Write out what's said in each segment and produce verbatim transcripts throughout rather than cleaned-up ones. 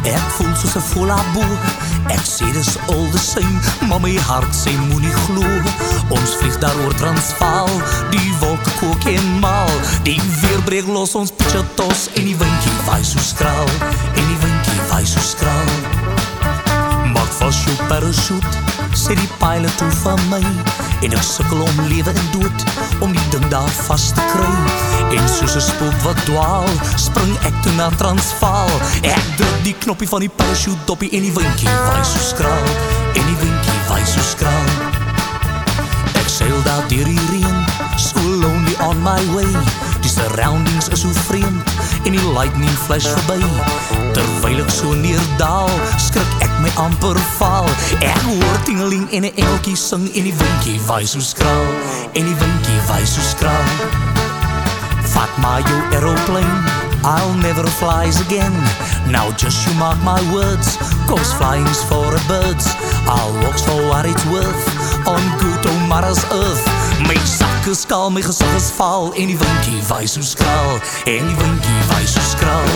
Ek voel soos 'n vollaboe. Ek sê dis all the same, maar my hart sê moenie glo. Ons vlieg daar oor Transvaal, die wolke kook en maal. Die weer breek los ons pitchatos en die windjie waai so skraal. En die windjie waai so skraal. Maak vas jou parachute, sê die pilot toe van my. En ek sukkel om lewe en dood, om die ding daar vast te kry. En soos 'n spook wat dwaal, spring ek toe na Transvaal. Ek druk die knoppie van die parachute doppie en die windjie waai so skraal. En die windjie waai so skraal. Ek seil daar deur die reën, so lonely on my way. Die surroundings is so vreemd en die lightning flash verby. Terwyl ek so neerdaal, skrik ek my amper val. Ek hoor tingeling en 'n engeltjie sing en die windjie waai so skraal. En die windjie waai so skraal. Vat maar jou aeroplane, I'll never fly again. Now just you mark my words, cause flying's for the birds. I'll walk for what it's worth, on good old mother's earth. My sak is kaal, my gesig is vaal, en die windjie waai so skraal. En die windjie waai so skraal.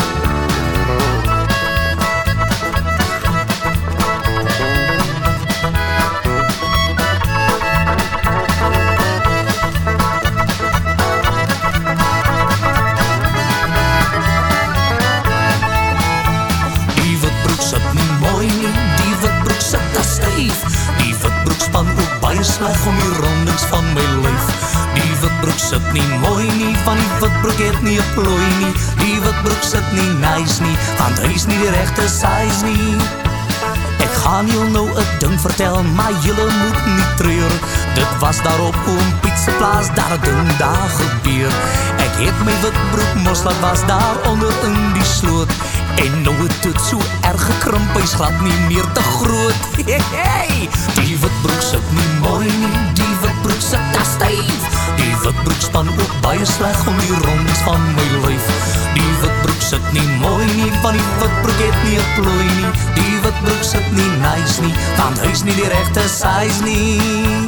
Die witbroek span ook baie sleg om die rondings van my lyf. Die witbroek sit nie mooi nie, van die witbroek het nie 'n plooi nie. Die witbroek sit nie nice nie, want hy is nie die regte size nie. Ek gaan jou nou 'n ding vertel, maar julle moet nie treur. Dit was daar op Oom Piet se plaas, daar 'n ding daar gebeur. Ek het my witbroek mos laat was daar onder in die sloot. En nou het dit so erg gekrimp, hy's glad nie meer te groot. Hey, hey. Die witbroek sit nie mooi nie, die witbroek sit daar styf. Die witbroek span ook baie sleg om die rondings van my lyf. Die witbroek sit nie mooi nie, want die witbroek het nie 'n plooi nie. Die witbroek sit nie nice nie, want hy's nie die regte size nie.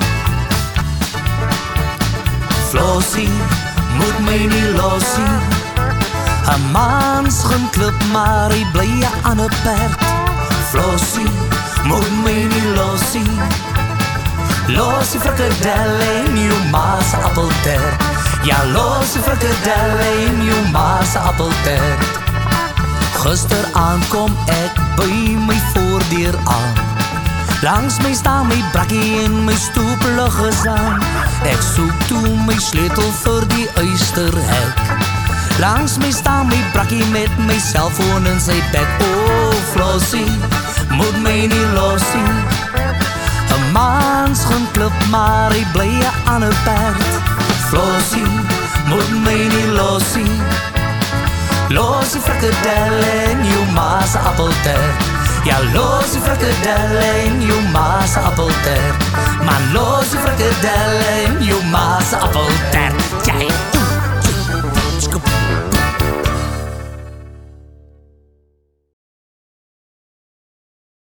Flossie, moet my nie losie. 'n Mans gaan klip, maar hy bly 'n ander perd. Flossie, moet my nie losie. Losie frikadelle en jou ma se appeltert. Ja, losie frikadelle en jou ma se appeltert. Gister aankom ek by my voordeur aan. Langs my staan my brakkie en my stoeplig is aan. Ek soek toe my sleutel vir die uisterhek. Langs my staan my brakkie met my selfoon in sy bek. Oh, Flossie, moet my nie losie. 'n Mans gaan klip, maar hy bly 'n ander perd. Flossie, moet my nie losie. Losie frikadelle en jou ma se appeltert. Ja, losie frikadelle en jou ma se appeltert. Man, losie frikadelle en jou ma se appeltert. Jy